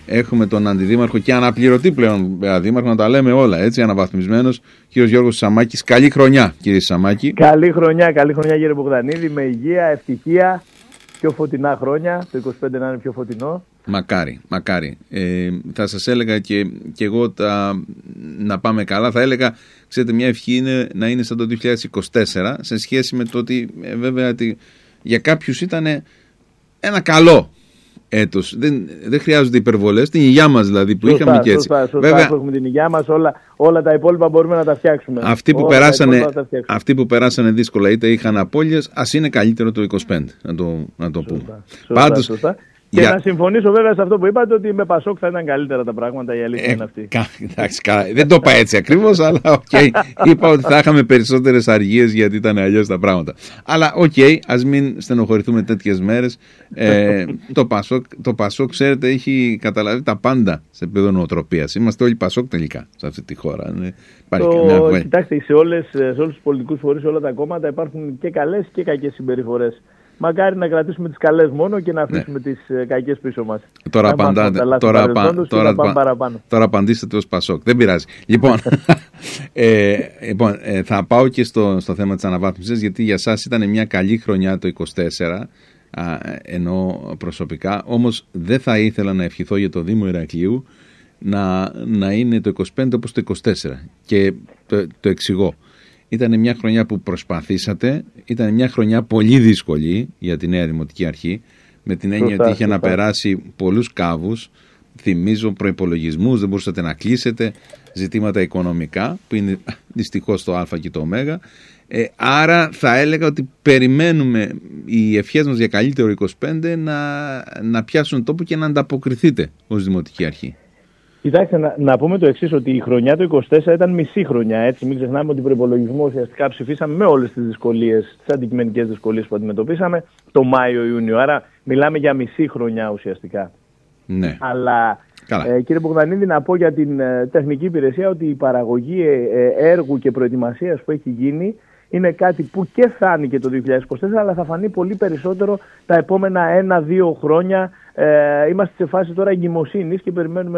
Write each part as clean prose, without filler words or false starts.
Έχουμε τον αντιδήμαρχο και αναπληρωτή πλέον δήμαρχο, να τα λέμε όλα έτσι, αναβαθμισμένος, κύριος Γιώργος Σαμάκης. Καλή χρονιά, κύριε Σαμάκη. Καλή χρονιά κύριε Μπογδανίδη, με υγεία, ευτυχία, πιο φωτεινά χρόνια, το 25 να είναι πιο φωτεινό. Μακάρι. Θα σας έλεγα και εγώ να πάμε καλά. Θα έλεγα, ξέρετε, μια ευχή είναι να είναι σαν το 2024, σε σχέση με το ότι βέβαια για κάποιους ήταν ένα καλό έτος. Δεν χρειάζονται υπερβολές. Την υγειά μας δηλαδή που είχαμε και έτσι. Σωστά, βέβαια, έχουμε την υγειά μας, όλα τα υπόλοιπα μπορούμε να τα φτιάξουμε. Αυτοί που περάσανε δύσκολα, είτε είχαν απώλειες, ας είναι καλύτερο το 25, να το πούμε. Πάντως, σωστά. Και να συμφωνήσω βέβαια σε αυτό που είπατε, ότι με Πασόκ θα ήταν καλύτερα τα πράγματα, η αλήθεια είναι αυτή. Εντάξει, δεν το είπα έτσι ακριβώς, αλλά είπα ότι θα είχαμε περισσότερες αργίες γιατί ήταν αλλιώς τα πράγματα. Αλλά ας μην στενοχωρηθούμε τέτοιες μέρες. Το Πασόκ, ξέρετε, έχει καταλάβει τα πάντα σε επίπεδο νοοτροπίας. Είμαστε όλοι Πασόκ τελικά σε αυτή τη χώρα. Κοιτάξτε, σε όλους τους πολιτικούς φορείς, σε όλα τα κόμματα υπάρχουν και καλές και κακές συμπεριφορές. Μακάρι να κρατήσουμε τις καλές μόνο και να αφήσουμε τις κακές πίσω μας. Τώρα απαντήστε ως Πασόκ. Δεν πειράζει. Λοιπόν, θα πάω και στο θέμα της αναβάθμισης, γιατί για σας ήταν μια καλή χρονιά το 24, ενώ προσωπικά. Όμως δεν θα ήθελα να ευχηθώ για το Δήμο Ηρακλείου να είναι το 25 όπως το 24. Και το εξηγώ. Ήταν μια χρονιά που προσπαθήσατε, ήταν μια χρονιά πολύ δύσκολη για τη νέα Δημοτική Αρχή, με την έννοια ότι είχε να περάσει πολλούς κάβους, θυμίζω προϋπολογισμούς, δεν μπορούσατε να κλείσετε, ζητήματα οικονομικά, που είναι δυστυχώς το Α και το Ω. Άρα θα έλεγα ότι περιμένουμε οι ευχές μας για καλύτερο 25 να πιάσουν τόπο και να ανταποκριθείτε ως Δημοτική Αρχή. Κοιτάξτε, να πούμε το εξής, ότι η χρονιά του 24 ήταν μισή χρονιά, έτσι. Μην ξεχνάμε ότι προϋπολογισμό ουσιαστικά ψηφίσαμε με όλες τις δυσκολίες, τις αντικειμενικές δυσκολίες που αντιμετωπίσαμε το Μάιο-Ιούνιο. Άρα μιλάμε για μισή χρονιά ουσιαστικά. Ναι. Αλλά κύριε Μπογδανίδη, να πω για την τεχνική υπηρεσία ότι η παραγωγή έργου και προετοιμασίας που έχει γίνει είναι κάτι που και φάνηκε το 2024, αλλά θα φανεί πολύ περισσότερο τα επόμενα 1-2 χρόνια. Είμαστε σε φάση τώρα εγκυμοσύνης και περιμένουμε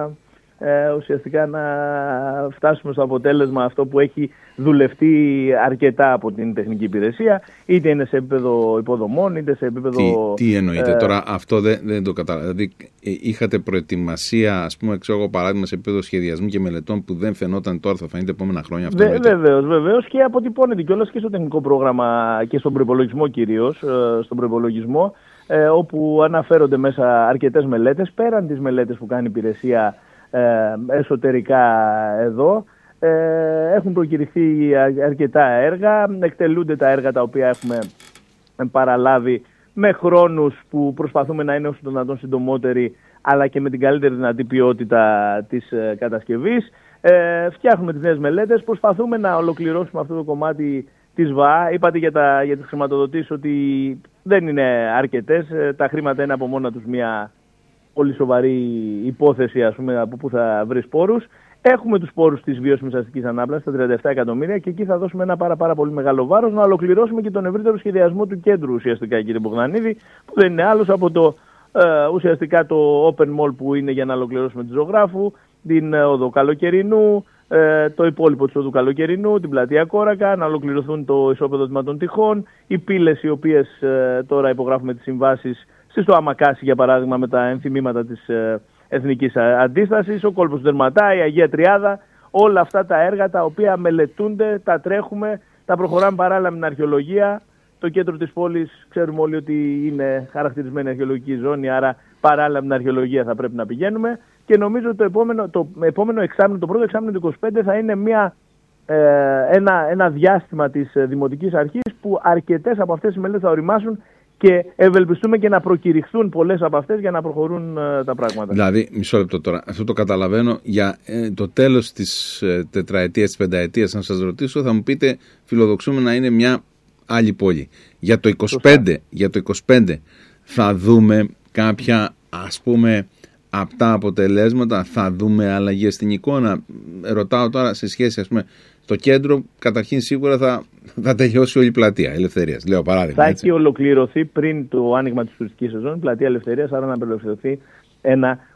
ουσιαστικά να φτάσουμε στο αποτέλεσμα αυτό που έχει δουλευτεί αρκετά από την τεχνική υπηρεσία, είτε είναι σε επίπεδο υποδομών, είτε σε επίπεδο... Τι εννοείτε τώρα, αυτό δεν το καταλαβαίνω. Δηλαδή είχατε προετοιμασία, ας πούμε, παράδειγμα, σε επίπεδο σχεδιασμού και μελετών που δεν φαινόταν, τώρα θα φανεί επόμενα χρόνια? Βεβαίως, και αποτυπώνεται κιόλας και στο τεχνικό πρόγραμμα και στον προϋπολογισμό κυρίως, στον προϋπολογισμό, όπου αναφέρονται μέσα αρκετές μελέτες, πέραν τις μελέτες που κάνει η υπηρεσία εσωτερικά εδώ. Έχουν προκηρυχθεί αρκετά έργα, εκτελούνται τα έργα τα οποία έχουμε παραλάβει με χρόνους που προσπαθούμε να είναι όσο το δυνατόν συντομότεροι, αλλά και με την καλύτερη δυνατή ποιότητα της κατασκευής. Φτιάχνουμε τις νέες μελέτες, προσπαθούμε να ολοκληρώσουμε αυτό το κομμάτι της ΒΑ. Είπατε για τις χρηματοδοτήσεις ότι δεν είναι αρκετές, τα χρήματα είναι από μόνα τους μια πολύ σοβαρή υπόθεση, ας πούμε, από που θα βρει πόρους. Έχουμε τους πόρους της βιώσιμης αστικής ανάπλασης, τα 37 εκατομμύρια, και εκεί θα δώσουμε ένα πάρα πολύ μεγάλο βάρος να ολοκληρώσουμε και τον ευρύτερο σχεδιασμό του κέντρου, ουσιαστικά, κύριε Μπογδανίδη, που δεν είναι άλλος από ουσιαστικά το Open Mall που είναι για να ολοκληρώσουμε τη Ζωγράφου, την οδό Καλοκαιρινού, το υπόλοιπο της οδού Καλοκαιρινού, την πλατεία Κόρακα, να ολοκληρωθούν το ισόπεδο των τυχών, οι πύλες οι οποίες τώρα υπογράφουμε τις συμβάσεις στο Αμακάσι, για παράδειγμα, με τα ενθυμήματα της Εθνικής Αντίστασης, ο κόλπος του Δερματά, η Αγία Τριάδα, όλα αυτά τα έργα τα οποία μελετούνται, τα τρέχουμε, τα προχωράμε παράλληλα με την αρχαιολογία. Το κέντρο της πόλης ξέρουμε όλοι ότι είναι χαρακτηρισμένη αρχαιολογική ζώνη, άρα παράλληλα με την αρχαιολογία θα πρέπει να πηγαίνουμε. Και νομίζω το επόμενο εξάμηνο, το πρώτο εξάμηνο του 25 θα είναι ένα διάστημα της Δημοτικής Αρχής που αρκετές από αυτές οι μελέτες θα οριμάσουν και ευελπιστούμε και να προκηρυχθούν πολλές από αυτές για να προχωρούν τα πράγματα. Δηλαδή, μισό λεπτό τώρα, αυτό το καταλαβαίνω, για το τέλος της τετραετίας, της πενταετίας, αν σας ρωτήσω, θα μου πείτε φιλοδοξούμε να είναι μια άλλη πόλη. Για το 25 θα δούμε κάποια, ας πούμε, απτά αποτελέσματα, θα δούμε αλλαγές στην εικόνα? Ρωτάω τώρα σε σχέση, ας πούμε, στο κέντρο, καταρχήν σίγουρα θα τελειώσει όλη η πλατεία Ελευθερίας, λέω παράδειγμα. Θα έχει ολοκληρωθεί πριν το άνοιγμα της τουριστικής σεζόν η πλατεία Ελευθερίας, άρα να απελευθερωθεί ένα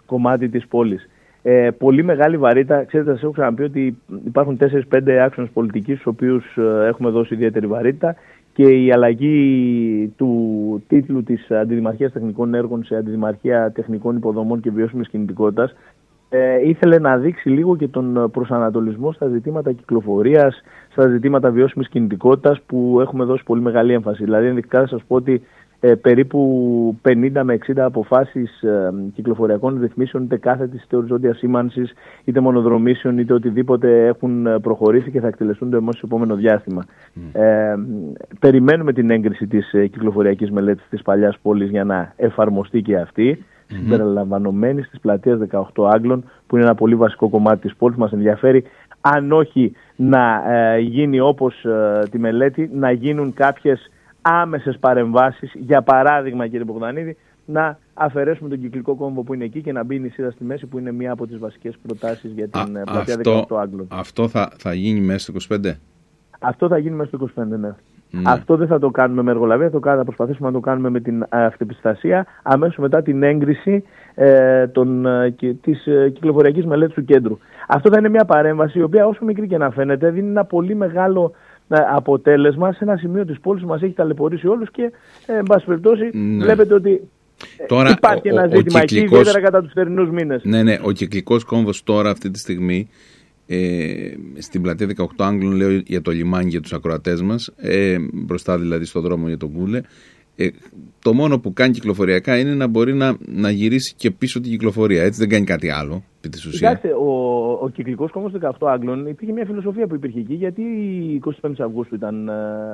κομμάτι της πόλης. Πολύ μεγάλη βαρύτητα. Ξέρετε, σας έχω ξαναπεί ότι υπάρχουν 4-5 άξονες πολιτικής στους οποίους έχουμε δώσει ιδιαίτερη βαρύτητα, και η αλλαγή του τίτλου της Αντιδημαρχίας Τεχνικών Έργων σε Αντιδημαρχία Τεχνικών Υποδομών και Βιώσιμης Κινητικότητας ήθελε να δείξει λίγο και τον προσανατολισμό στα ζητήματα κυκλοφορίας, στα ζητήματα βιώσιμης κινητικότητας, που έχουμε δώσει πολύ μεγάλη έμφαση. Δηλαδή, ενδεικτικά θα σας πω ότι περίπου 50 με 60 αποφάσεις κυκλοφοριακών ρυθμίσεων, είτε κάθετης είτε οριζόντιας σήμανσης, είτε μονοδρομήσεων, είτε οτιδήποτε, έχουν προχωρήσει και θα εκτελεστούν το επόμενο διάστημα. Περιμένουμε την έγκριση της κυκλοφοριακής μελέτης της παλιάς πόλης για να εφαρμοστεί και αυτή, συμπεριλαμβανομένης της πλατείας 18 Άγγλων, που είναι ένα πολύ βασικό κομμάτι της πόλης. Μας ενδιαφέρει, αν όχι να γίνει όπως τη μελέτη, να γίνουν κάποιες άμεσες παρεμβάσεις. Για παράδειγμα, κύριε Μπογδανίδη, να αφαιρέσουμε τον κυκλικό κόμβο που είναι εκεί και να μπει η νησίδα στη μέση, που είναι μία από τις βασικές προτάσεις για την πλατεία 18 Άγγλων. Αυτό θα γίνει μέσα στο 25? Αυτό θα γίνει μέσα στο 25, ναι. Αυτό δεν θα το κάνουμε με εργολαβία, θα προσπαθήσουμε να το κάνουμε με την αυτεπιστασία αμέσως μετά την έγκριση της κυκλοφοριακής μελέτης του κέντρου. Αυτό θα είναι μια παρέμβαση η οποία, όσο μικρή και να φαίνεται, δίνει ένα πολύ μεγάλο αποτέλεσμα σε ένα σημείο της πόλης που μας έχει ταλαιπωρήσει όλους και, εν πάση περιπτώσει, βλέπετε ότι τώρα, υπάρχει ένα ζήτημα εκεί, ιδιαίτερα κατά τους θερινούς μήνες. Ναι, ο κυκλικός κόμβος τώρα, αυτή τη στιγμή, στην πλατεία 18 Άγγλων, λέω για το λιμάνι, για τους ακροατές μας, μπροστά δηλαδή στο δρόμο για τον Κούλε, το μόνο που κάνει κυκλοφοριακά είναι να μπορεί να γυρίσει και πίσω την κυκλοφορία. Έτσι, δεν κάνει κάτι άλλο, επί της ουσίας. Κοιτάξτε, ο κυκλικός κόμβος 18 Άγγλων υπήρχε μια φιλοσοφία που υπήρχε εκεί, γιατί η 25 Αυγούστου ήταν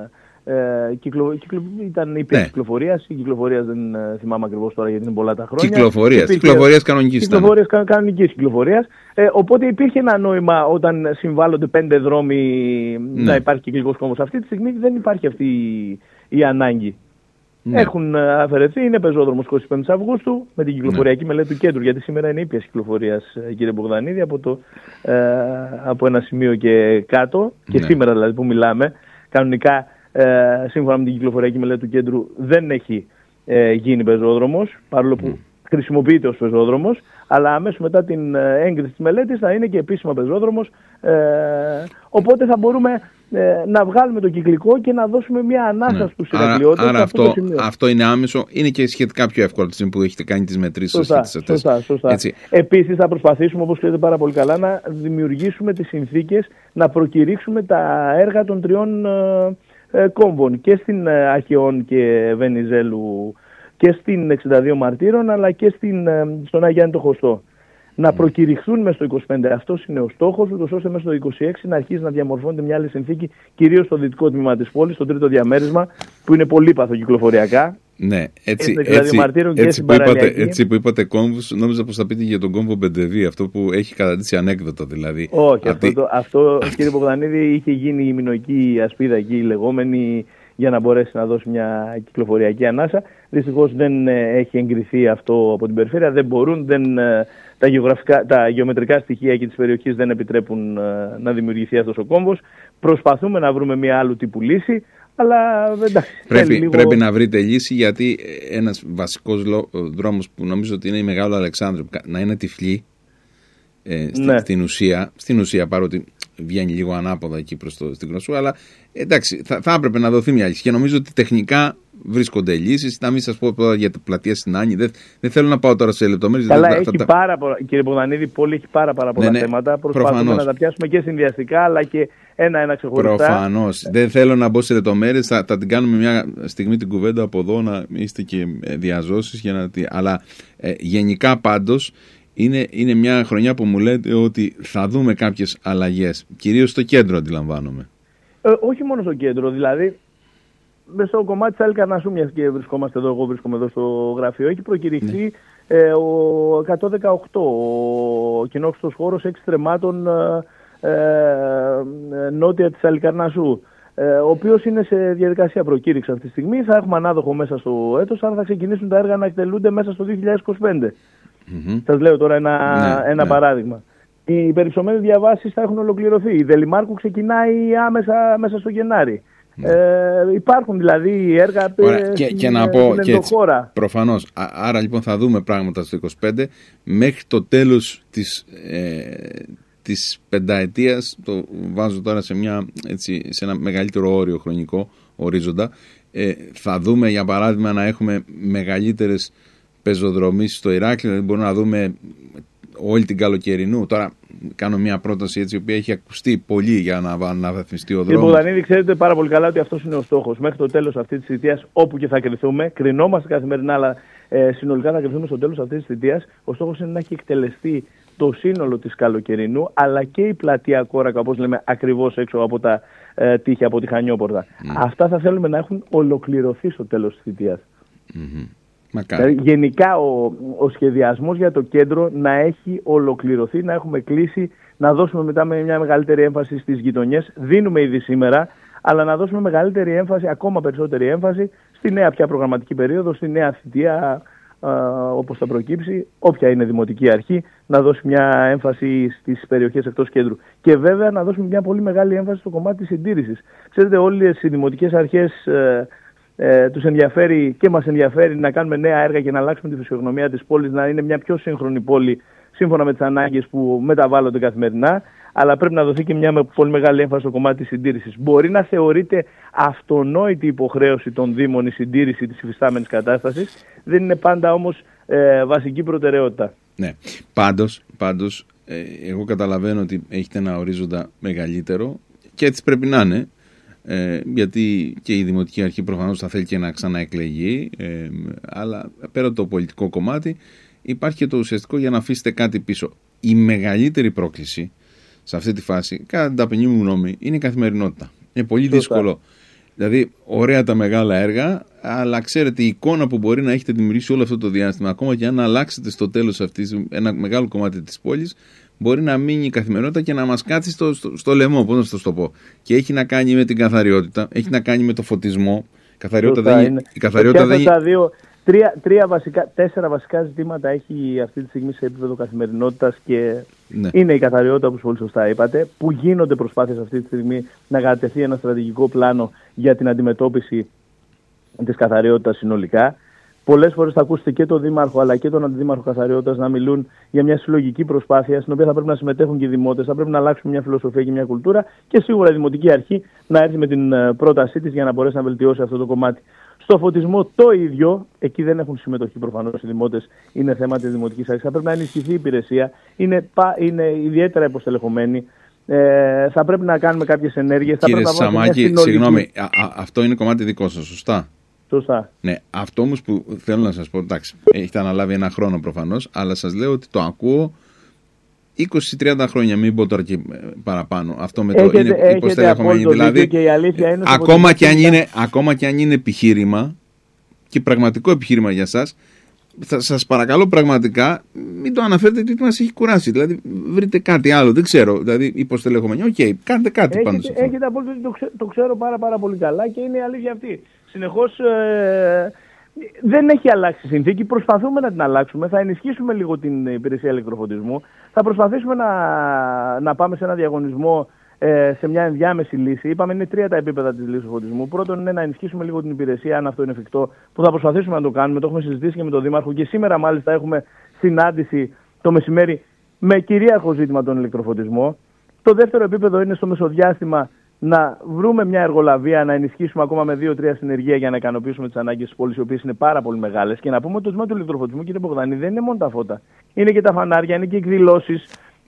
υπήρχε κυκλοφορίας. Η κυκλοφορίας δεν θυμάμαι ακριβώς τώρα, γιατί είναι πολλά τα χρόνια. Κυκλοφορίας κανονικής. Κανονικής κυκλοφορίας. Οπότε υπήρχε ένα νόημα, όταν συμβάλλονται 5 δρόμοι, να υπάρχει κυκλικός κόμβος. Αυτή τη στιγμή δεν υπάρχει αυτή η ανάγκη. Έχουν αφαιρεθεί, είναι πεζόδρομος 25 Αυγούστου με την κυκλοφοριακή μελέτη του κέντρου, γιατί σήμερα είναι ήπιας κυκλοφορίας, κύριε Μπογδανίδη, από ένα σημείο και κάτω, και σήμερα δηλαδή που μιλάμε. Κανονικά, σύμφωνα με την κυκλοφοριακή μελέτη του κέντρου, δεν έχει γίνει πεζόδρομος, παρόλο που χρησιμοποιείται ως πεζόδρομος, αλλά αμέσως μετά την έγκριση της μελέτης θα είναι και επίσημα πεζόδρομος, οπότε θα μπορούμε να βγάλουμε το κυκλικό και να δώσουμε μια ανάσα στους Ηρακλειώτες. Άρα αυτό είναι άμεσο, είναι και σχετικά πιο εύκολο που έχετε κάνει τις μετρήσεις. Σωστά. Επίσης θα προσπαθήσουμε, όπως ξέρετε πάρα πολύ καλά, να δημιουργήσουμε τις συνθήκες να προκηρύξουμε τα έργα των 3 κόμβων, και στην Αχαιών και Βενιζέλου και στην 62 Μαρτύρων, αλλά και στον Αγιάννη το Χωστό. Να προκηρυχθούν μέσα στο 25. Αυτός είναι ο στόχος, ούτως ώστε μέσα στο 26 να αρχίσει να διαμορφώνεται μια άλλη συνθήκη, κυρίως στο δυτικό τμήμα της πόλης, στο τρίτο διαμέρισμα, που είναι πολύπαθο κυκλοφοριακά. Ναι, έτσι που είπατε κόμβους, νόμιζα πως θα πείτε για τον κόμβο Μπεντεβί, αυτό που έχει καταντήσει ανέκδοτα δηλαδή. Όχι, αυτό κύριε Μπογδανίδη, είχε γίνει η μινωική ασπίδα εκεί, η λεγόμενη, για να μπορέσει να δώσει μια κυκλοφοριακή ανάσα. Δυστυχώς δεν έχει εγκριθεί αυτό από την περιφέρεια, δεν μπορούν, τα γεωμετρικά στοιχεία και της περιοχής δεν επιτρέπουν να δημιουργηθεί αυτός ο κόμβος. Προσπαθούμε να βρούμε μια άλλου τύπου λύση, αλλά εντάξει. Πρέπει να βρείτε λύση, γιατί ένας βασικός δρόμος που νομίζω ότι είναι η Μεγάλο Αλεξάνδρου, να είναι τυφλή στην ουσία, παρότι βγαίνει λίγο ανάποδα εκεί προς την Κροσού, αλλά εντάξει, θα έπρεπε να δοθεί μια λύση και νομίζω ότι τεχνικά βρίσκονται λύσεις. Να μην σας πω για την πλατεία στην Άνη, δεν θέλω να πάω τώρα σε λεπτομέρειες. Καλά, κύριε Μπογδανίδη, η πόλη έχει πάρα πολλά θέματα. Προσπαθούμε να τα πιάσουμε και συνδυαστικά, αλλά και ένα ξεχωριστά. Προφανώς. Δεν θέλω να μπω σε λεπτομέρειες. Θα την κάνουμε μια στιγμή την κουβέντα από εδώ, να είστε και διαζώσεις. Αλλά γενικά πάντως είναι μια χρονιά που μου λέτε ότι θα δούμε κάποιες αλλαγές. Κυρίως στο κέντρο, αντιλαμβάνομαι. Όχι μόνο στο κέντρο, δηλαδή. Στο κομμάτι της Αλικαρνασσού, μιας και βρισκόμαστε εδώ, εγώ βρίσκομαι εδώ στο γραφείο, έχει προκηρυχθεί ο 118, ο κοινόχρηστος χώρος 6 στρεμμάτων νότια της Αλικαρνασσού, ο οποίος είναι σε διαδικασία προκήρυξη αυτή τη στιγμή. Θα έχουμε ανάδοχο μέσα στο έτος, αλλά θα ξεκινήσουν τα έργα να εκτελούνται μέσα στο 2025. Σας λέω τώρα ένα παράδειγμα. Οι περισσότερες διαβάσεις θα έχουν ολοκληρωθεί. Η Δελημάρκου ξεκινάει άμεσα μέσα στο Γενάρη. Υπάρχουν δηλαδή έργα και να πω και έτσι, προφανώς. Άρα λοιπόν θα δούμε πράγματα στο 25 μέχρι το τέλος της πενταετίας. Το βάζω τώρα σε ένα μεγαλύτερο όριο χρονικό ορίζοντα. Θα δούμε για παράδειγμα να έχουμε μεγαλύτερες πεζοδρομήσεις στο Ηράκλειο, δηλαδή μπορούμε να δούμε όλη την καλοκαιρινού. Τώρα κάνω μια πρόταση έτσι, η οποία έχει ακουστεί πολύ για να αναβαθμιστεί ο δρόμος. Κύριε Μπογδανίδη, ξέρετε πάρα πολύ καλά ότι αυτός είναι ο στόχος. Μέχρι το τέλος αυτής της θητείας, όπου και θα κρυθούμε, κρινόμαστε καθημερινά, αλλά συνολικά θα κρυθούμε στο τέλος αυτής της θητείας. Ο στόχος είναι να έχει εκτελεστεί το σύνολο της καλοκαιρινού, αλλά και η πλατεία Κόρακα, όπως λέμε, ακριβώς έξω από τα τείχη, από τη Χανιόπορτα. Αυτά θα θέλουμε να έχουν ολοκληρωθεί στο τέλος της θητείας. Δηλαδή, γενικά ο σχεδιασμός για το κέντρο να έχει ολοκληρωθεί, να έχουμε κλείσει, να δώσουμε μετά με μια μεγαλύτερη έμφαση στις γειτονιές. Δίνουμε ήδη σήμερα, αλλά να δώσουμε μεγαλύτερη έμφαση, ακόμα περισσότερη έμφαση, στη νέα πια προγραμματική περίοδο, στη νέα θητεία, όπως θα προκύψει, όποια είναι δημοτική αρχή, να δώσει μια έμφαση στις περιοχές εκτός κέντρου. Και βέβαια να δώσουμε μια πολύ μεγάλη έμφαση στο κομμάτι της συντήρησης. Ξέρετε, όλες οι δημοτικές αρχές τους ενδιαφέρει και μας ενδιαφέρει να κάνουμε νέα έργα και να αλλάξουμε τη φυσιογνωμία της πόλης, να είναι μια πιο σύγχρονη πόλη σύμφωνα με τις ανάγκες που μεταβάλλονται καθημερινά, αλλά πρέπει να δοθεί και μια πολύ μεγάλη έμφαση στο κομμάτι της συντήρησης. Μπορεί να θεωρείται αυτονόητη υποχρέωση των Δήμων η συντήρηση της υφιστάμενης κατάστασης, δεν είναι πάντα όμως βασική προτεραιότητα. Ναι, πάντως εγώ καταλαβαίνω ότι έχετε ένα ορίζοντα μεγαλύτερο και έτσι πρέπει να είναι. Γιατί και η Δημοτική Αρχή προφανώς θα θέλει και να ξαναεκλεγεί, αλλά πέρα από το πολιτικό κομμάτι υπάρχει και το ουσιαστικό για να αφήσετε κάτι πίσω. Η μεγαλύτερη πρόκληση σε αυτή τη φάση, κατά την ταπεινή μου γνώμη, είναι η καθημερινότητα. Είναι πολύ δύσκολο. Δηλαδή, ωραία τα μεγάλα έργα, αλλά ξέρετε, η εικόνα που μπορεί να έχετε δημιουργήσει όλο αυτό το διάστημα, ακόμα και αν αλλάξετε στο τέλος αυτής ένα μεγάλο κομμάτι της πόλης, μπορεί να μείνει η καθημερινότητα και να μας κάτσει στο λαιμό, πώς να σας το πω. Και έχει να κάνει με την καθαριότητα, έχει να κάνει με το φωτισμό. Η καθαριότητα δεν είναι. Τέσσερα βασικά ζητήματα έχει αυτή τη στιγμή σε επίπεδο καθημερινότητας και είναι η καθαριότητα, όπως πολύ σωστά είπατε, που γίνονται προσπάθειες αυτή τη στιγμή να κατατεθεί ένα στρατηγικό πλάνο για την αντιμετώπιση της καθαριότητας συνολικά. Πολλές φορές θα ακούσετε και τον Δήμαρχο αλλά και τον Αντιδήμαρχο Καθαριότητας να μιλούν για μια συλλογική προσπάθεια στην οποία θα πρέπει να συμμετέχουν και οι δημότες, θα πρέπει να αλλάξουν μια φιλοσοφία και μια κουλτούρα και σίγουρα η Δημοτική Αρχή να έρθει με την πρότασή της για να μπορέσει να βελτιώσει αυτό το κομμάτι. Στο φωτισμό το ίδιο, εκεί δεν έχουν συμμετοχή προφανώς οι δημότες, είναι θέμα της Δημοτικής Αρχής. Θα πρέπει να ενισχυθεί η υπηρεσία, είναι ιδιαίτερα υποστελεχωμένη. Θα πρέπει να κάνουμε κάποιες ενέργειες. Κύριε Σαμάκη, συγγνώμη, αυτό είναι κομμάτι δικό σας, σωστά? Σωστά. Ναι, αυτό όμως που θέλω να σας πω, εντάξει, έχετε αναλάβει ένα χρόνο προφανώς, αλλά σας λέω ότι το ακούω 20-30 χρόνια, μην πω τώρα και παραπάνω. Αυτό με το είναι υποστελεχωμένη. Δηλαδή, και η αλήθεια είναι ακόμα και αν είναι επιχείρημα και πραγματικό επιχείρημα για σας, σας παρακαλώ πραγματικά μην το αναφέρετε γιατί μας έχει κουράσει. Δηλαδή, βρείτε κάτι άλλο, δεν ξέρω. Δηλαδή, υποστελεχωμένη. Οκ, κάντε κάτι πάνω σε αυτό. Έχετε απόλυτο, το ξέρω πάρα πολύ καλά και είναι η αλήθεια αυτή. Συνεχώς δεν έχει αλλάξει η συνθήκη, προσπαθούμε να την αλλάξουμε, θα ενισχύσουμε λίγο την υπηρεσία ηλεκτροφωτισμού, θα προσπαθήσουμε να πάμε σε ένα διαγωνισμό σε μια ενδιάμεση λύση. Είπαμε είναι 3 τα επίπεδα της λύσης του φωτισμού. Πρώτον είναι να ενισχύσουμε λίγο την υπηρεσία, αν αυτό είναι εφικτό, που θα προσπαθήσουμε να το κάνουμε, το έχουμε συζητήσει και με τον Δήμαρχο και σήμερα μάλιστα έχουμε συνάντηση το μεσημέρι με κυρίαρχο ζήτημα τον ηλεκτροφωτισμό. Το δεύτερο επίπεδο είναι στο μεσοδιάστημα να βρούμε μια εργολαβία, να ενισχύσουμε ακόμα με 2-3 συνεργεία για να ικανοποιήσουμε τις ανάγκες της πόλης, οι οποίες είναι πάρα πολύ μεγάλες. Και να πούμε ότι το ζήτημα του ηλεκτροφωτισμού, κύριε Μπογδανίδη, δεν είναι μόνο τα φώτα. Είναι και τα φανάρια, είναι και οι εκδηλώσεις.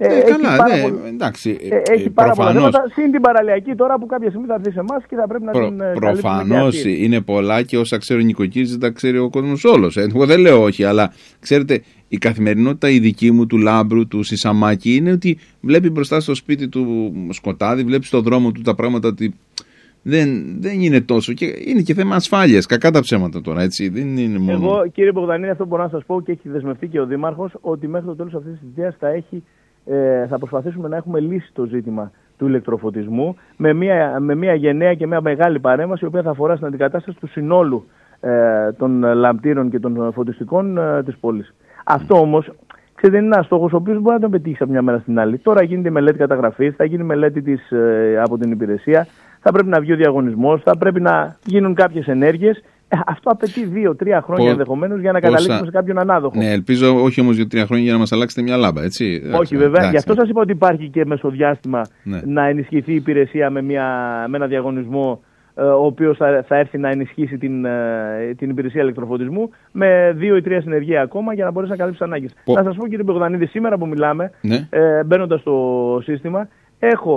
Εντάξει. Έχει πάρα πολλά θέματα. Συν την παραλιακή τώρα που κάποια στιγμή θα έρθει σε εμάς και θα πρέπει να την καλύψουμε. Προφανώς είναι πολλά και όσα ξέρει ο νοικοκύρης δεν τα ξέρει ο κόσμος όλος. Εγώ δεν λέω όχι, αλλά ξέρετε, η καθημερινότητα η δική μου, του Λάμπρου, του Σισαμάκη, είναι ότι βλέπει μπροστά στο σπίτι του σκοτάδι, βλέπει στο δρόμο του τα πράγματα ότι δεν είναι τόσο. Και είναι και θέμα ασφάλειας. Κακά τα ψέματα τώρα, έτσι. Δεν είναι μόνο. Εγώ, κύριε Μπογδανίδη, αυτό μπορώ να σας πω και έχει δεσμευτεί και ο Δήμαρχος ότι μέχρι το τέλος αυτής της θητείας θα προσπαθήσουμε να έχουμε λύσει το ζήτημα του ηλεκτροφωτισμού με μια γενναία και μια μεγάλη παρέμβαση η οποία θα αφορά στην αντικατάσταση του συνόλου των λαμπτήρων και των φωτιστικών της πόλης. Αυτό όμως ξέρετε, είναι ένας στόχος ο οποίος μπορεί να τον πετύχει από μια μέρα στην άλλη. Τώρα γίνεται η μελέτη καταγραφής, θα γίνει μελέτη από την υπηρεσία, θα πρέπει να βγει ο διαγωνισμός, θα πρέπει να γίνουν κάποιες ενέργειες. Αυτό απαιτεί 2-3 χρόνια ενδεχομένως για να καταλήξουμε σε κάποιον ανάδοχο. Ναι, ελπίζω όχι όμως 2-3 χρόνια για να μας αλλάξετε μια λάμπα, έτσι. Όχι, βέβαια. Γι' αυτό σας είπα ότι υπάρχει και μεσοδιάστημα να ενισχυθεί η υπηρεσία με ένα διαγωνισμό, ο οποίος θα έρθει να ενισχύσει την υπηρεσία ηλεκτροφωτισμού με 2 ή 3 συνεργεία ακόμα για να μπορέσει να καλύψει τις ανάγκες. Να σας πω, κύριε Μπογδανίδη, σήμερα που μιλάμε, μπαίνοντας στο σύστημα, έχω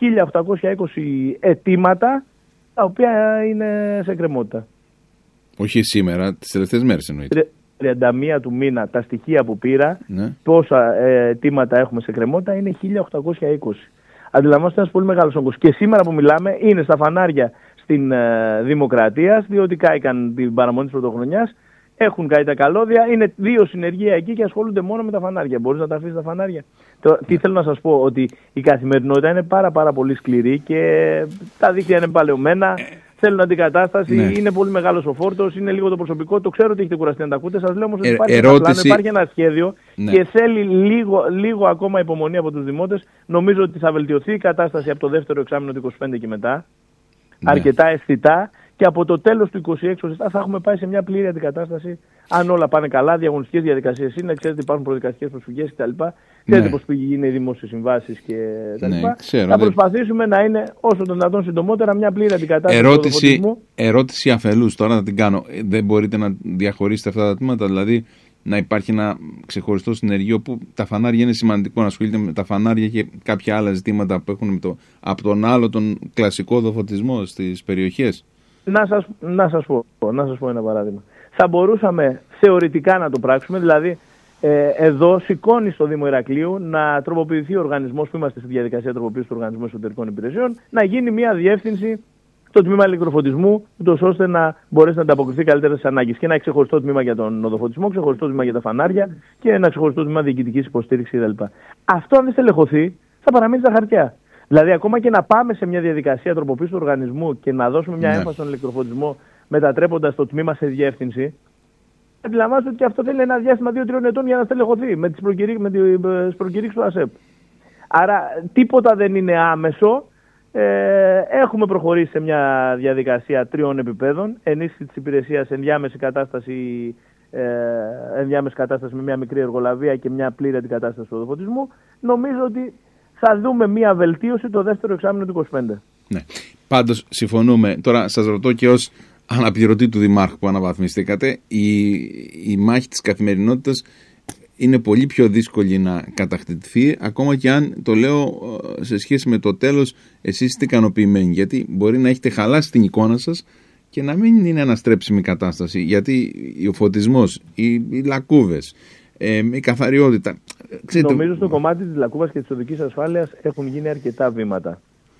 1.820 αιτήματα τα οποία είναι σε εκκρεμότητα. Όχι σήμερα, τις τελευταίες μέρες εννοείται. 31 του μήνα τα στοιχεία που πήρα, πόσα αιτήματα έχουμε σε εκκρεμότητα, είναι 1.820. Αντιλαμβάνεστε, ένας πολύ μεγάλος όγκος. Και σήμερα που μιλάμε είναι στα φανάρια στην Δημοκρατία, διότι κάηκαν την παραμονή της πρωτοχρονιάς, έχουν καεί τα καλώδια, είναι 2 συνεργεία εκεί και ασχολούνται μόνο με τα φανάρια. Μπορείς να τα αφήσεις τα φανάρια? Τι θέλω να σας πω, ότι η καθημερινότητα είναι πάρα πολύ σκληρή και τα δίκτυα είναι παλαιωμένα. Θέλουν αντικατάσταση, είναι πολύ μεγάλος ο φόρτος, είναι λίγο το προσωπικό. Το ξέρω ότι έχετε κουραστεί να τα ακούτε. Σας λέω όμως ότι υπάρχει ένα σχέδιο και θέλει λίγο ακόμα υπομονή από τους δημότες. Νομίζω ότι θα βελτιωθεί η κατάσταση από το δεύτερο εξάμηνο του 25 και μετά. Αρκετά αισθητά. Και από το τέλος του 26 θα έχουμε πάει σε μια πλήρη αντικατάσταση. Αν όλα πάνε καλά, διαγωνιστικές διαδικασίες είναι, ξέρετε, υπάρχουν προδικαστικές προσφυγές κτλ. Ξέρετε πώς είναι οι δημόσιες συμβάσεις κτλ. Θα προσπαθήσουμε να είναι όσο το δυνατόν συντομότερα μια πλήρη αντικατάσταση. Ερώτηση αφελούς τώρα να την κάνω. Δεν μπορείτε να διαχωρίσετε αυτά τα τμήματα, δηλαδή να υπάρχει ένα ξεχωριστό συνεργείο που τα φανάρια είναι σημαντικό να ασχολείται με τα φανάρια και κάποια άλλα ζητήματα που έχουν από τον άλλο τον κλασικό οδοφωτισμό στις περιοχές? Να σας πω ένα παράδειγμα. Θα μπορούσαμε θεωρητικά να το πράξουμε, δηλαδή εδώ σηκώνει στο Δήμο Ηρακλείου να τροποποιηθεί ο οργανισμός, που είμαστε στη διαδικασία τροποποίησης του Οργανισμού Εσωτερικών Υπηρεσιών, να γίνει μια διεύθυνση στο τμήμα ηλεκτροφωτισμού, ούτως ώστε να μπορέσει να ανταποκριθεί καλύτερα στις ανάγκες. Και ένα ξεχωριστό τμήμα για τον οδοφωτισμό, ξεχωριστό τμήμα για τα φανάρια και ένα ξεχωριστό τμήμα διοικητικής υποστήριξης κτλ. Αυτό, αν δεν στελεχωθεί, θα παραμείνει στα χαρτιά. Δηλαδή, ακόμα και να πάμε σε μια διαδικασία τροποποίησης του οργανισμού και να δώσουμε μια έμφαση στον ηλεκτροφωτισμό, μετατρέποντας το τμήμα σε διεύθυνση, αντιλαμβάνεστε ότι και αυτό θέλει ένα διάστημα 2-3 ετών για να στελεχωθεί με τις προκηρύξεις του ΑΣΕΠ. Άρα, τίποτα δεν είναι άμεσο. Έχουμε προχωρήσει σε μια διαδικασία 3 επιπέδων, ενίσχυση της υπηρεσίας, ενδιάμεση κατάσταση με μια μικρή εργολαβία και μια πλήρη αντικατάσταση του οδοφωτισμού. Νομίζω ότι θα δούμε μια βελτίωση το δεύτερο εξάμηνο του 25. Ναι. Πάντως συμφωνούμε. Τώρα σας ρωτώ και ως αναπληρωτή του Δημάρχου που αναβαθμιστήκατε, η μάχη της καθημερινότητας είναι πολύ πιο δύσκολη να κατακτηθεί, ακόμα και αν το λέω σε σχέση με το τέλος εσείς είστε ικανοποιημένοι, γιατί μπορεί να έχετε χαλάσει την εικόνα σας και να μην είναι αναστρέψιμη κατάσταση, γιατί ο φωτισμός, οι λακκούβες, η καθαριότητα. Νομίζω στο κομμάτι της λακκούβας και της οδικής ασφάλειας έχουν γίνει αρκετά βήματα.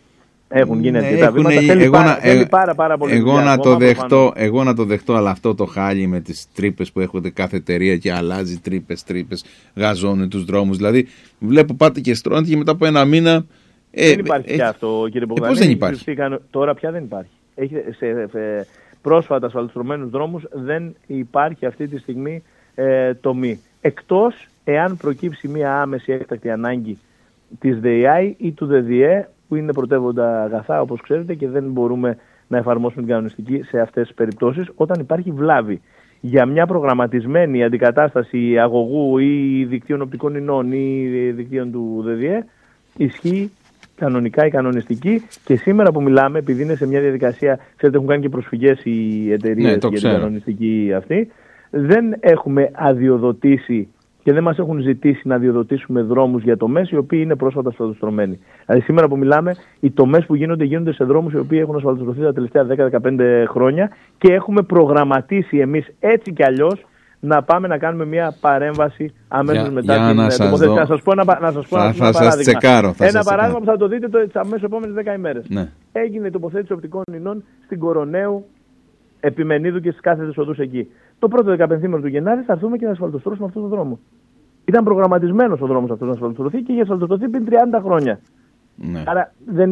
Θέλει πάρα πολύ εγώ να το δεχτώ, αλλά αυτό το χάλι με τις τρύπες που έχετε κάθε εταιρεία και αλλάζει τρύπες, γαζώνει τους δρόμους. Δηλαδή βλέπω πάτε και στρώνετε και μετά από ένα μήνα. Δεν υπάρχει πια αυτό, κύριε Μπογδανίδη. Πώς δεν υπάρχει? Τώρα πια δεν υπάρχει. Σε πρόσφατα ασφαλτιστρωμένους δρόμους δεν υπάρχει αυτή τη στιγμή τομή. Εκτός εάν προκύψει μια άμεση έκτακτη ανάγκη της ΔΕΙΑΗ ή του ΔΔΕ, που είναι πρωτεύοντα αγαθά, όπως ξέρετε, και δεν μπορούμε να εφαρμόσουμε την κανονιστική σε αυτές τις περιπτώσεις, όταν υπάρχει βλάβη. Για μια προγραμματισμένη αντικατάσταση αγωγού ή δικτύων οπτικών ινών ή δικτύων του ΔΔΕ, ισχύει κανονικά η κανονιστική, και σήμερα που μιλάμε, επειδή είναι σε μια διαδικασία, ξέρετε, έχουν κάνει και προσφυγές οι εταιρείες για την κανονιστική αυτή, δεν έχουμε αδειοδοτήσει και δεν μας έχουν ζητήσει να αδειοδοτήσουμε δρόμους για τομές οι οποίοι είναι πρόσφατα ασφαλτιστρωμένοι. Δηλαδή, σήμερα που μιλάμε, οι τομές που γίνονται σε δρόμους οι οποίοι έχουν ασφαλτιστρωθεί τα τελευταία 10-15 χρόνια και έχουμε προγραμματίσει εμείς έτσι κι αλλιώς να πάμε να κάνουμε μια παρέμβαση αμέσως μετά την τοποθέτηση. Να σας πω ένα παράδειγμα. Ένα παράδειγμα που θα το δείτε τις αμέσως επόμενες 10 ημέρες. Ναι. Έγινε η τοποθέτηση οπτικών ινών στην Κοροναίου, Επιμενίδου και στις κάθετες οδούς εκεί. Το πρώτο 15 του Γενάρη θα έρθουμε και να ασφαλτοστρώσουμε αυτόν τον δρόμο. Ήταν προγραμματισμένος ο δρόμος αυτός να ασφαλτοστρωθεί και είχε ασφαλτοστρωθεί πριν 30 χρόνια. Ναι. Άρα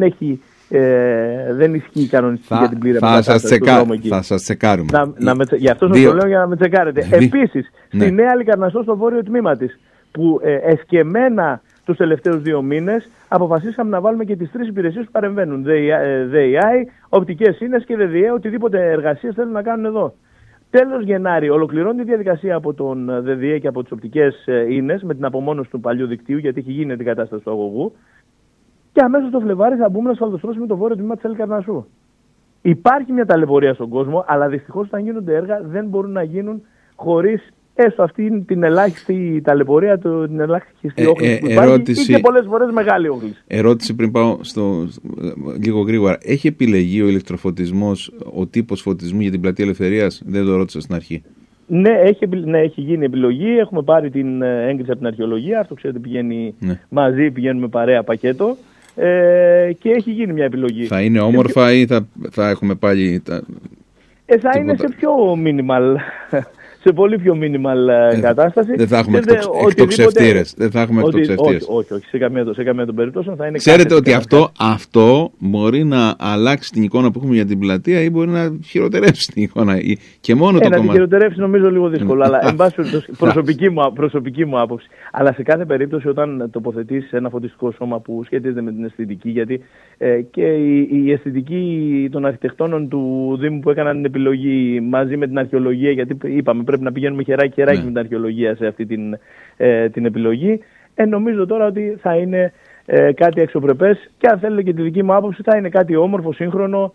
δεν ισχύει η κανονιστική για την πλήρη αντικατάσταση του δρόμου εκεί. Θα σας τσεκάρουμε. Γι' αυτό σας το λέω, για να με τσεκάρετε. Επίσης, στη Νέα Λικαρνασσό, στο βόρειο τμήμα της, που εσκεμμένα τους τελευταίους 2 μήνες, αποφασίσαμε να βάλουμε και τις 3 υπηρεσίες που παρεμβαίνουν. ΔΕΙ, οπτικές ίνες και ΔΔΕ, οτιδήποτε εργασίες θέλουν να κάνουν εδώ. Τέλος Γενάρη ολοκληρώνει τη διαδικασία από τον ΔΔΕ και από τις οπτικές ίνες με την απομόνωση του παλιού δικτύου, γιατί έχει γίνει την κατάσταση του αγωγού. Και αμέσως το Φλεβάρι θα μπούμε να ασφαλτοστρώσουμε το βόρειο τμήμα της Ελικαρνασσού. Υπάρχει μια ταλαιπωρία στον κόσμο, αλλά δυστυχώς όταν γίνονται έργα δεν μπορούν να γίνουν χωρίς έστω αυτή την ελάχιστη ταλαιπωρία, την ελάχιστη όχληση που υπάρχει ή και πολλές φορές μεγάλη όχληση. Ερώτηση πριν πάω λίγο γρήγορα. Έχει επιλεγεί ο ηλεκτροφωτισμός, ο τύπος φωτισμού για την Πλατεία Ελευθερίας? Δεν το ρώτησα στην αρχή. Ναι, έχει γίνει επιλογή. Έχουμε πάρει την έγκριση από την αρχαιολογία. Αυτό ξέρετε πηγαίνει μαζί, πηγαίνουμε παρέα πακέτο. Και έχει γίνει μια επιλογή. Θα είναι όμορφα ή θα έχουμε πάλι θα είναι σε πιο minimal, σε πολύ πιο minimal κατάσταση. Δεν θα έχουμε εκτοξευτήρες. Όχι, σε καμία των περιπτώσεων θα είναι. Ξέρετε ότι αυτό μπορεί να αλλάξει την εικόνα που έχουμε για την πλατεία ή μπορεί να χειροτερεύσει την εικόνα. Και μόνο το να κομμάτι. Να χειροτερεύσει νομίζω λίγο δύσκολο, αλλά εν πάση περιπτώσει προσωπική μου άποψη. Αλλά σε κάθε περίπτωση όταν τοποθετείς ένα φωτιστικό σώμα που σχετίζεται με την αισθητική, γιατί και η αισθητική των αρχιτεκτόνων του Δήμου που έκαναν την επιλογή μαζί με την αρχαιολογία, γιατί είπαμε πρέπει να πηγαίνουμε χεράκι-χεράκι με την αρχαιολογία σε αυτή την επιλογή. Νομίζω τώρα ότι θα είναι κάτι αξιοπρεπές και αν θέλετε και τη δική μου άποψη θα είναι κάτι όμορφο, σύγχρονο,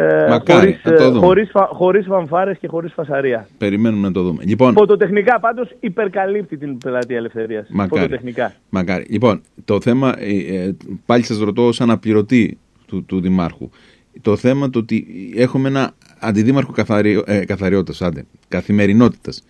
χωρίς φανφάρες και χωρίς φασαρία. Περιμένουμε να το δούμε. Λοιπόν, φωτοτεχνικά πάντως υπερκαλύπτει την Πλατεία Ελευθερίας. Μακάρι. Λοιπόν, το θέμα, πάλι σας ρωτώ ως αναπληρωτή του Δημάρχου, το θέμα το ότι έχουμε ένα αντιδήμαρχο καθαριότητας, καθημερινότητας.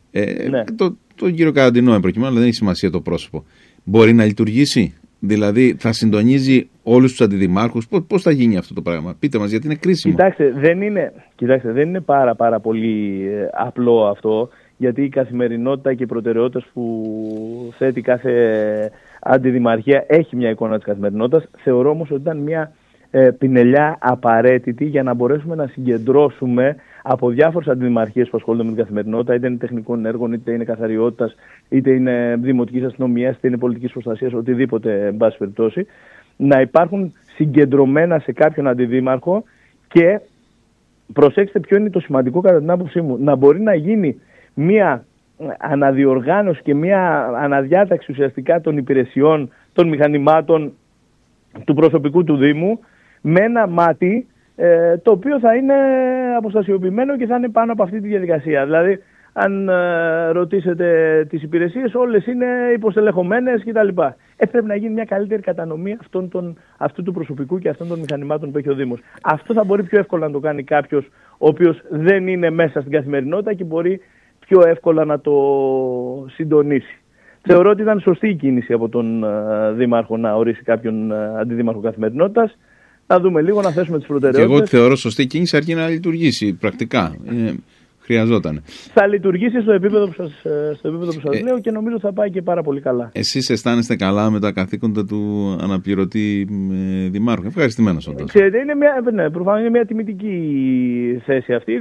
Το κύριο Καραντινό προκειμένου, αλλά δεν έχει σημασία το πρόσωπο. Μπορεί να λειτουργήσει, δηλαδή θα συντονίζει όλους τους αντιδημάρχους. Πώς θα γίνει αυτό το πράγμα? Πείτε μας, γιατί είναι κρίσιμο. Κοιτάξτε, δεν είναι πάρα πολύ απλό αυτό, γιατί η καθημερινότητα και οι προτεραιότητες που θέτει κάθε αντιδημαρχία έχει μια εικόνα της καθημερινότητας. Θεωρώ όμως ότι ήταν μια πινελιά απαραίτητη για να μπορέσουμε να συγκεντρώσουμε από διάφορες αντιδημαρχίες που ασχολούνται με την καθημερινότητα, είτε είναι τεχνικών έργων, είτε είναι καθαριότητας, είτε είναι δημοτικής αστυνομίας, είτε είναι πολιτικής προστασίας, οτιδήποτε εν πάση περιπτώσει, να υπάρχουν συγκεντρωμένα σε κάποιον αντιδήμαρχο και προσέξτε ποιο είναι το σημαντικό κατά την άποψή μου, να μπορεί να γίνει μια αναδιοργάνωση και μια αναδιάταξη ουσιαστικά των υπηρεσιών, των μηχανημάτων, του προσωπικού του Δήμου με ένα μάτι το οποίο θα είναι αποστασιοποιημένο και θα είναι πάνω από αυτή τη διαδικασία. Δηλαδή, αν ρωτήσετε τις υπηρεσίες, όλες είναι υποστελεχωμένες κτλ. Πρέπει να γίνει μια καλύτερη κατανομή αυτού του προσωπικού και αυτών των μηχανημάτων που έχει ο Δήμος. Αυτό θα μπορεί πιο εύκολα να το κάνει κάποιος ο οποίος δεν είναι μέσα στην καθημερινότητα και μπορεί πιο εύκολα να το συντονίσει. Θεωρώ ότι ήταν σωστή η κίνηση από τον Δήμαρχο να ορίσει κάποιον αντιδήμαρχο καθημερινότητας. Να δούμε λίγο, να θέσουμε τις προτεραιότητες. Και εγώ θεωρώ σωστή η κίνηση αρκεί να λειτουργήσει πρακτικά. Χρειαζόταν. Θα λειτουργήσει στο επίπεδο που σας λέω και νομίζω θα πάει και πάρα πολύ καλά. Εσείς αισθάνεστε καλά με τα καθήκοντα του αναπληρωτή δημάρχου? Ευχαριστημένος όντως. Ξέρετε, προφανώς είναι μια τιμητική θέση αυτή.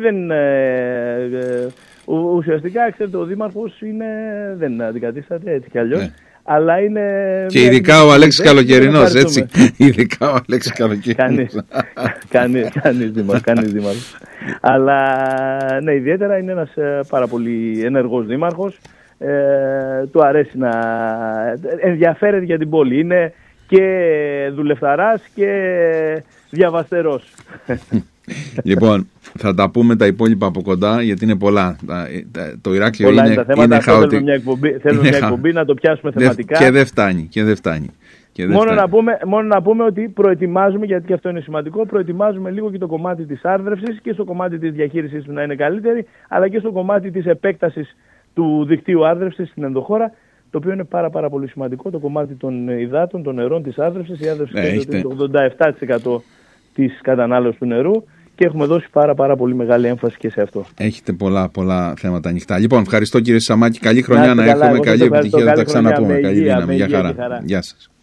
Ουσιαστικά, ξέρετε, ο Δήμαρχος δεν αντικαθίσταται έτσι κι αλλιώς. Αλλά είναι. Και ειδικά ο Αλέξης Καλοκαιρινός, έτσι. Ειδικά ο Αλέξης Καλοκαιρινός. Κανείς δήμαρχος. Αλλά ναι, ιδιαίτερα είναι ένας πάρα πολύ ενεργός δήμαρχος. Του αρέσει να ενδιαφέρεται για την πόλη. Είναι και δουλευταράς και διαβαστερός. Λοιπόν, θα τα πούμε τα υπόλοιπα από κοντά, γιατί είναι πολλά. Το Ηράκλειο είναι τα θέματα. Θέλουμε μια εκπομπή να το πιάσουμε θεματικά. Και δεν φτάνει. Μόνο να πούμε ότι προετοιμάζουμε, γιατί και αυτό είναι σημαντικό, προετοιμάζουμε λίγο και το κομμάτι της άρδρευσης και στο κομμάτι της διαχείρισης του να είναι καλύτερη, αλλά και στο κομμάτι της επέκτασης του δικτύου άρδρευσης στην ενδοχώρα, το οποίο είναι πάρα πολύ σημαντικό, το κομμάτι των υδάτων, των νερών, της άρδρευσης. Η άρδρευση είναι το 87% της κατανάλωσης του νερού και έχουμε δώσει πάρα πολύ μεγάλη έμφαση και σε αυτό. Έχετε πολλά θέματα ανοιχτά. Λοιπόν, ευχαριστώ κύριε Σαμάκη. Καλή χρονιά να έχουμε, καλή επιτυχία. Θα τα ξαναπούμε. Καλή δύναμη. Γεια χαρά. Γεια σας.